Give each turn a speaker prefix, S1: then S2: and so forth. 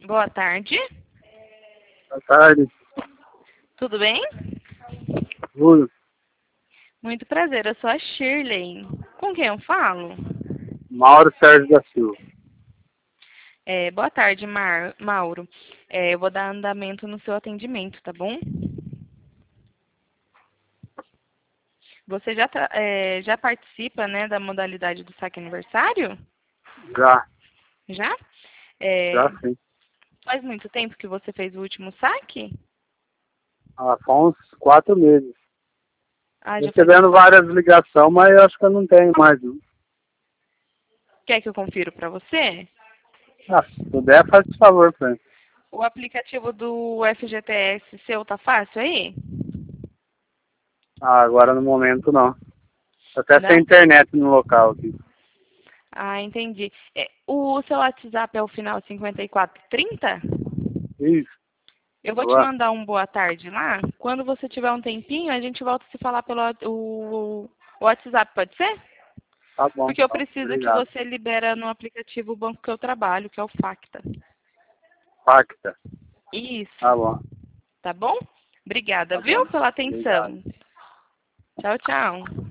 S1: Boa tarde.
S2: Boa tarde.
S1: Tudo bem?
S2: Júlio.
S1: Muito prazer, eu sou a Shirley. Com quem eu falo?
S2: Mauro Sérgio da Silva.
S1: Boa tarde, Mauro. Eu vou dar andamento no seu atendimento, tá bom? Você já participa, né, da modalidade do saque aniversário?
S2: Já.
S1: Já?
S2: Já sim.
S1: Faz muito tempo que você fez o último saque?
S2: Há uns 4 meses.
S1: Já faz
S2: Recebendo várias ligações, mas eu acho que eu não tenho mais. Não.
S1: Quer que eu confiro para você?
S2: Se puder, faz esse favor pra mim.
S1: O aplicativo do FGTS seu tá fácil aí?
S2: Agora no momento não. Até sem
S1: Não?
S2: internet no local aqui.
S1: Entendi. O seu WhatsApp é o final 5430?
S2: Isso.
S1: Eu vou te
S2: Boa.
S1: mandar um boa tarde lá. Quando você tiver um tempinho, a gente volta a se falar pelo o WhatsApp, pode ser?
S2: Tá bom.
S1: Porque eu preciso que
S2: Obrigado.
S1: você libera no aplicativo o banco que eu trabalho, que é o Facta.
S2: Pacta.
S1: Isso.
S2: Tá bom.
S1: Tá bom? Obrigada,
S2: Tá
S1: viu,
S2: bom.
S1: pela
S2: Obrigado.
S1: atenção. Tchau, tchau.